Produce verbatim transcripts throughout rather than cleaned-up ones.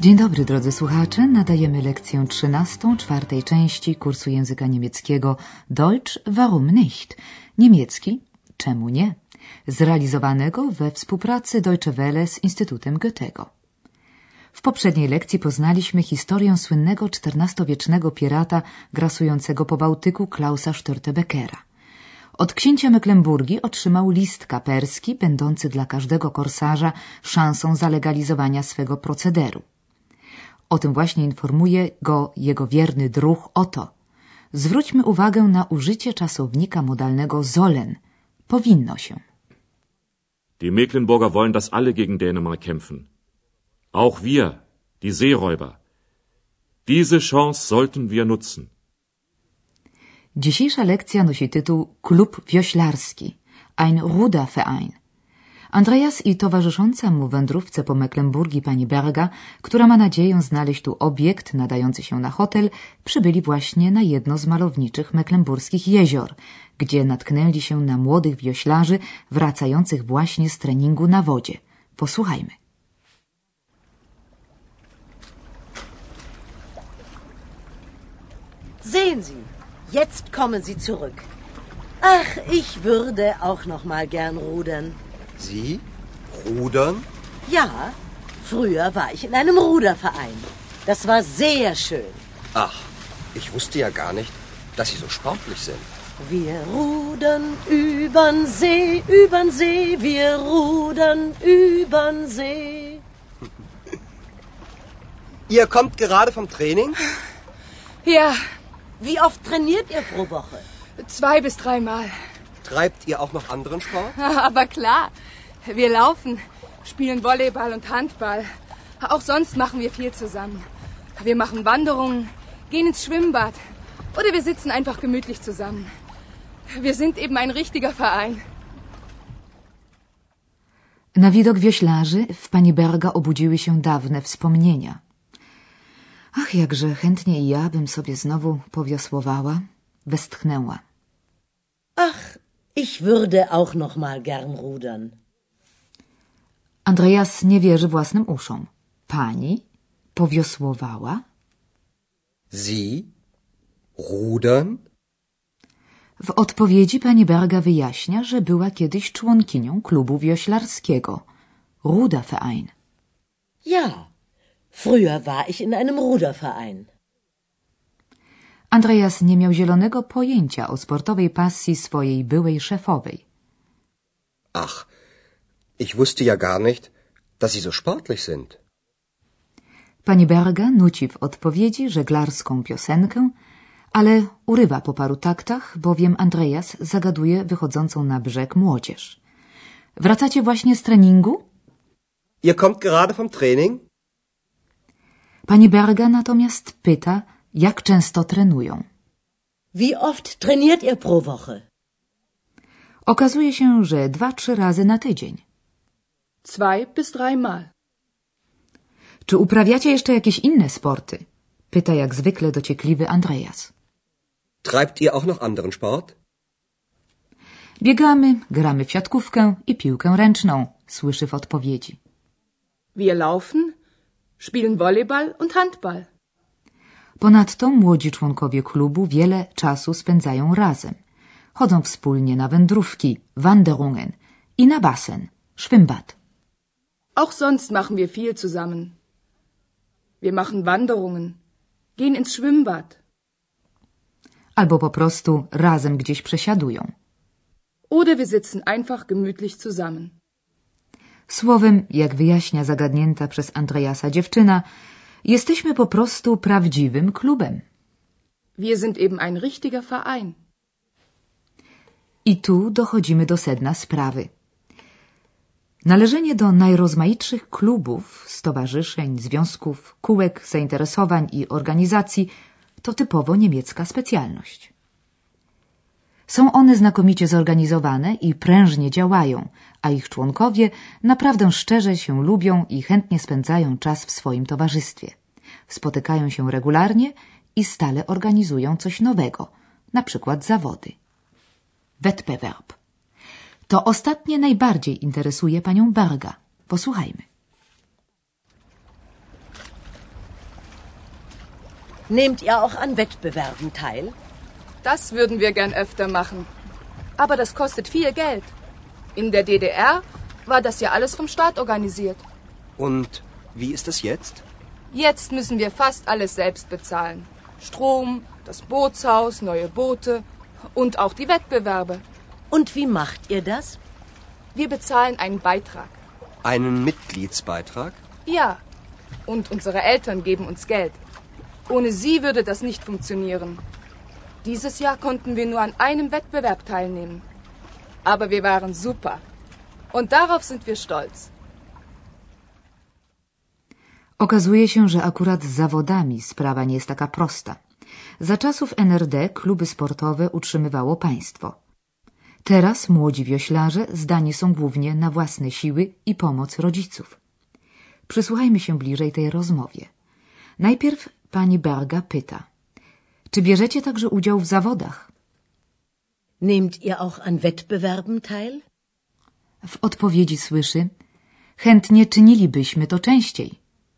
Dzień dobry, drodzy słuchacze. Nadajemy lekcję trzynastą, czwartej części kursu języka niemieckiego Deutsch, warum nicht? Niemiecki, czemu nie? Zrealizowanego we współpracy Deutsche Welle z Instytutem Goethego. W poprzedniej lekcji poznaliśmy historię słynnego czternastowiecznego pirata grasującego po Bałtyku Klausa Störtebeckera. Od księcia Mecklenburgii otrzymał list kaperski, będący dla każdego korsarza szansą zalegalizowania swego procederu. O tym właśnie informuje go jego wierny druh Otto. Zwróćmy uwagę na użycie czasownika modalnego sollen. Powinno się. Die Mecklenburger wollen, dass alle gegen Dänemark kämpfen. Auch wir, die Seeräuber. Diese Chance sollten wir nutzen. Dzisiejsza lekcja nosi tytuł Klub Wioślarski, ein Ruderverein. Andreas i towarzysząca mu wędrówce po Mecklenburgii pani Berga, która ma nadzieję znaleźć tu obiekt nadający się na hotel, przybyli właśnie na jedno z malowniczych mecklenburskich jezior, gdzie natknęli się na młodych wioślarzy wracających właśnie z treningu na wodzie. Posłuchajmy. Sehen Sie, jetzt kommen Sie zurück. Ach, ich würde auch noch mal gern rudern. Sie? Rudern? Ja, früher war ich in einem Ruderverein. Das war sehr schön. Ach, ich wusste ja gar nicht, dass Sie so sportlich sind. Wir rudern übern See, übern See, wir rudern übern See. Ihr kommt gerade vom Training? Ja. Wie oft trainiert ihr pro Woche? Zwei bis dreimal. Treibt ihr auch noch anderen Sport? Aber klar. Wir laufen, spielen Volleyball und Handball. Auch sonst machen wir viel zusammen. Wir machen Wanderungen, gehen ins Schwimmbad. Oder wir sitzen einfach gemütlich zusammen. Wir sind eben ein richtiger Verein. Na widok wioślarzy w pani Berga obudziły się dawne wspomnienia. Ach, jakże chętnie i ja bym sobie znowu powiosłowała, westchnęła. Ach, ich würde auch noch mal gern rudern. Andreas nie wierzy własnym uszom. Pani powiosłowała? Sie? Rudern? W odpowiedzi pani Berga wyjaśnia, że była kiedyś członkinią klubu wioślarskiego. Ruderverein. Ja, früher war ich in einem Ruderverein. Andreas nie miał zielonego pojęcia o sportowej pasji swojej byłej szefowej. Ach, ich wusste ja gar nicht, dass Sie so sportlich sind. Pani Berga nuci w odpowiedzi żeglarską piosenkę, ale urywa po paru taktach, bowiem Andreas zagaduje wychodzącą na brzeg młodzież. Wracacie właśnie z treningu? Ihr kommt gerade vom Training? Pani Berga natomiast pyta, jak często trenują. Wie oft trainiert ihr pro Woche? Okazuje się, że dwa, trzy razy na tydzień. Zwei bis dreimal. Czy uprawiacie jeszcze jakieś inne sporty? Pyta jak zwykle dociekliwy Andreas. Treibt ihr auch noch anderen Sport? Biegamy, gramy w siatkówkę i piłkę ręczną, słyszy w odpowiedzi. Wir laufen, spielen Volleyball und Handball. Ponadto młodzi członkowie klubu wiele czasu spędzają razem. Chodzą wspólnie na wędrówki, Wanderungen i na basen, Schwimmbad. Auch sonst machen wir viel zusammen. Wir machen Wanderungen, gehen ins Schwimmbad. Albo po prostu razem gdzieś przesiadują. Oder wir sitzen einfach gemütlich zusammen. Słowem, jak wyjaśnia zagadnięta przez Andreasa dziewczyna, jesteśmy po prostu prawdziwym klubem. Wir sind eben ein richtiger Verein. I tu dochodzimy do sedna sprawy. Należenie do najrozmaitszych klubów, stowarzyszeń, związków, kółek, zainteresowań i organizacji to typowo niemiecka specjalność. Są one znakomicie zorganizowane i prężnie działają, a ich członkowie naprawdę szczerze się lubią i chętnie spędzają czas w swoim towarzystwie. Spotykają się regularnie i stale organizują coś nowego, na przykład zawody. Wettbewerb. To ostatnie najbardziej interesuje panią Berga. Posłuchajmy. Nehmt ihr auch an Wettbewerben teil? Das würden wir gern öfter machen. Aber das kostet viel Geld. In der D D R war das ja alles vom Staat organisiert. Und wie ist es jetzt? Jetzt müssen wir fast alles selbst bezahlen. Strom, das Bootshaus, neue Boote und auch die Wettbewerbe. Und wie macht ihr das? Wir bezahlen einen Beitrag. Einen Mitgliedsbeitrag? Ja. Und unsere Eltern geben uns Geld. Ohne sie würde das nicht funktionieren. Dieses Jahr konnten wir nur an einem Wettbewerb teilnehmen. Aber wir waren super. Und darauf sind wir stolz. Okazuje się, że akurat z zawodami sprawa nie jest taka prosta. Za czasów N R D kluby sportowe utrzymywało państwo. Teraz młodzi wioślarze zdani są głównie na własne siły i pomoc rodziców. Przysłuchajmy się bliżej tej rozmowie. Najpierw pani Berga pyta, czy bierzecie także udział w zawodach? Nehmt ihr auch an Wettbewerben teil? W odpowiedzi słyszy, chętnie czynilibyśmy to częściej.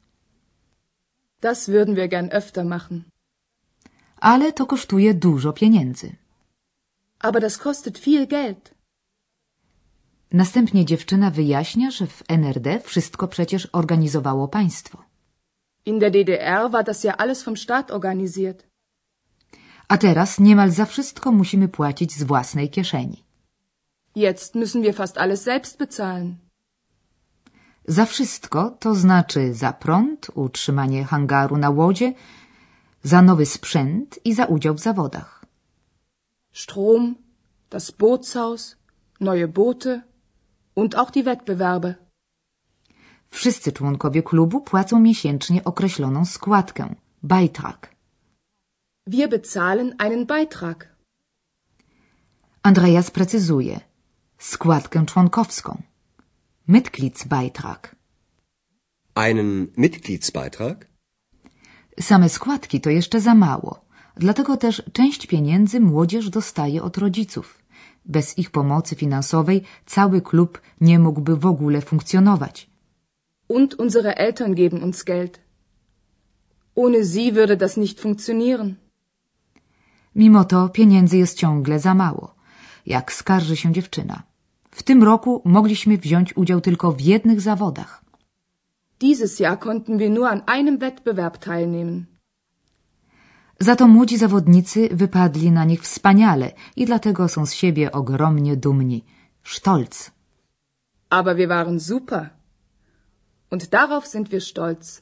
Das würden wir gern öfter machen. Ale to kosztuje dużo pieniędzy. Aber das kostet viel Geld. Następnie dziewczyna wyjaśnia, że w N R D wszystko przecież organizowało państwo. In der D D R war das ja alles vom Staat organisiert. A teraz niemal za wszystko musimy płacić z własnej kieszeni. Jetzt müssen wir fast alles selbst bezahlen. Za wszystko to znaczy za prąd, utrzymanie hangaru na łodzie, za nowy sprzęt i za udział w zawodach. Strom, das Bootshaus, neue Boote und auch die Wettbewerbe. Wszyscy członkowie klubu płacą miesięcznie określoną składkę, Beitrag. Wir bezahlen einen Beitrag. Andreas precyzuje, składkę członkowską. Mitgliedsbeitrag. Einen Mitgliedsbeitrag? Same składki to jeszcze za mało, dlatego też część pieniędzy młodzież dostaje od rodziców. Bez ich pomocy finansowej cały klub nie mógłby w ogóle funkcjonować. Und unsere Eltern geben uns Geld. Ohne sie würde das nicht funktionieren. Mimo to pieniędzy jest ciągle za mało, jak skarży się dziewczyna. W tym roku mogliśmy wziąć udział tylko w jednych zawodach. Dieses Jahr konnten wir nur an einem Wettbewerb teilnehmen. Za to młodzi zawodnicy wypadli na nich wspaniale i dlatego są z siebie ogromnie dumni. Stolz. Aber wir waren super. Und darauf sind wir stolz.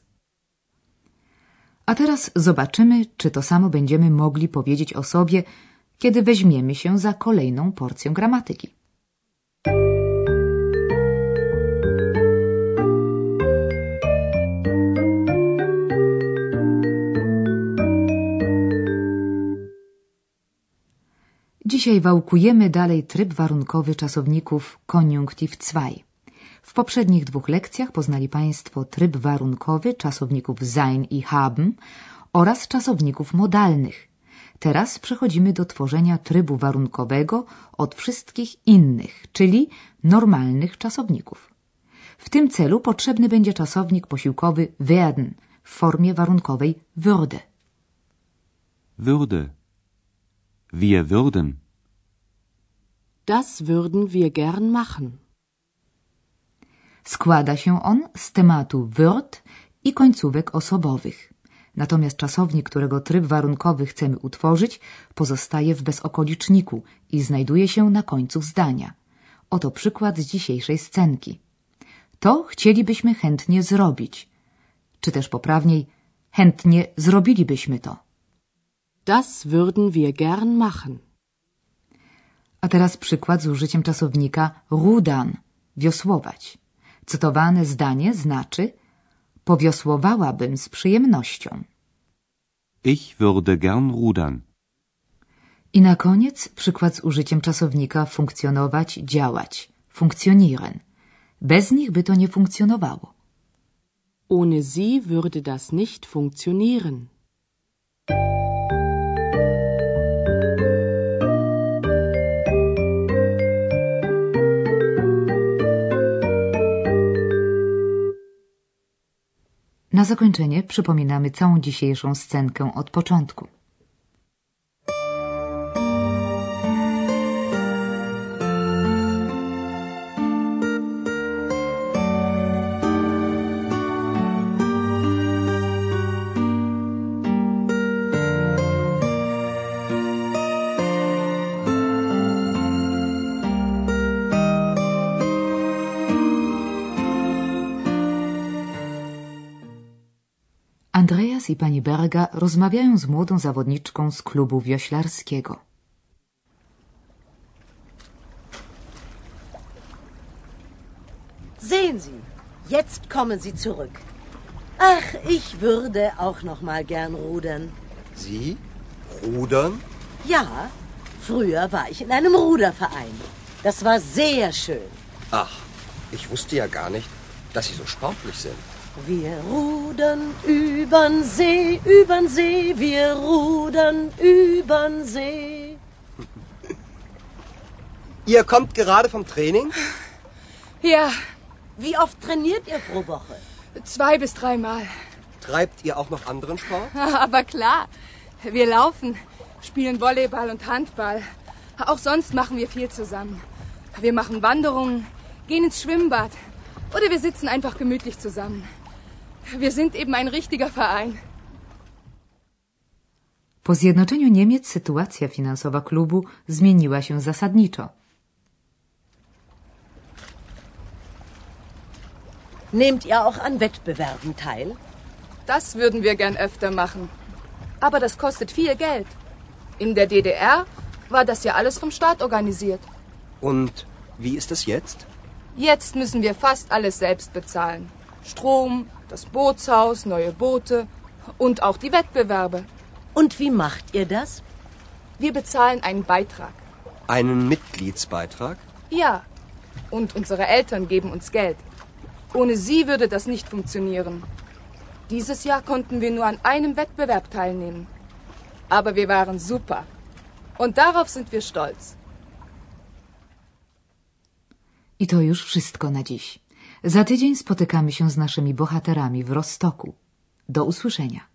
A teraz zobaczymy, czy to samo będziemy mogli powiedzieć o sobie, kiedy weźmiemy się za kolejną porcję gramatyki. Dzisiaj wałkujemy dalej tryb warunkowy czasowników koniunktiv zwei. W poprzednich dwóch lekcjach poznali Państwo tryb warunkowy czasowników sein i haben oraz czasowników modalnych. Teraz przechodzimy do tworzenia trybu warunkowego od wszystkich innych, czyli normalnych czasowników. W tym celu potrzebny będzie czasownik posiłkowy werden w formie warunkowej würde. Würde. Wir würden. Das würden wir gern machen. Składa się on z tematu wird i końcówek osobowych. Natomiast czasownik, którego tryb warunkowy chcemy utworzyć, pozostaje w bezokoliczniku i znajduje się na końcu zdania. Oto przykład z dzisiejszej scenki. To chcielibyśmy chętnie zrobić. Czy też poprawniej, chętnie zrobilibyśmy to. Das würden wir gern machen. A teraz przykład z użyciem czasownika rudern, wiosłować. Cytowane zdanie znaczy powiosłowałabym z przyjemnością. Ich würde gern rudern. I na koniec przykład z użyciem czasownika funkcjonować, działać, funktionieren. Bez nich by to nie funkcjonowało. Ohne sie würde das nicht funktionieren. Na zakończenie przypominamy całą dzisiejszą scenkę od początku. Andreas i pani Berga rozmawiają z młodą zawodniczką z klubu wioślarskiego. Sehen Sie, jetzt kommen Sie zurück. Ach, ich würde auch noch mal gern rudern. Sie? Rudern? Ja, früher war ich in einem Ruderverein. Das war sehr schön. Ach, ich wusste ja gar nicht, dass Sie so sportlich sind. Wir rudern übern See, übern See, wir rudern übern See. Ihr kommt gerade vom Training? Ja, Wie oft trainiert ihr pro Woche? zwei bis dreimal. Treibt ihr auch noch anderen Sport? Aber klar, wir laufen, spielen Volleyball und Handball. Auch sonst machen wir viel zusammen. Wir machen Wanderungen, gehen ins Schwimmbad oder wir sitzen einfach gemütlich zusammen. Wir sind eben ein richtiger Verein. Po zjednoczeniu Niemiec sytuacja finansowa klubu zmieniła się zasadniczo. Nehmt ihr auch an Wettbewerben teil? Das würden wir gern öfter machen. Aber das kostet viel Geld. In der D D R war das ja alles vom Staat organisiert. Und wie ist es jetzt? Jetzt müssen wir fast alles selbst bezahlen. Strom, das Bootshaus, neue Boote und auch die Wettbewerbe. Und wie macht ihr das? Wir bezahlen einen Beitrag. Einen Mitgliedsbeitrag? Ja. Und unsere Eltern geben uns Geld. Ohne sie würde das nicht funktionieren. Dieses Jahr konnten wir nur an einem Wettbewerb teilnehmen. Aber wir waren super. Und darauf sind wir stolz. I to już wszystko na dziś. Za tydzień spotykamy się z naszymi bohaterami w Rostoku. Do usłyszenia.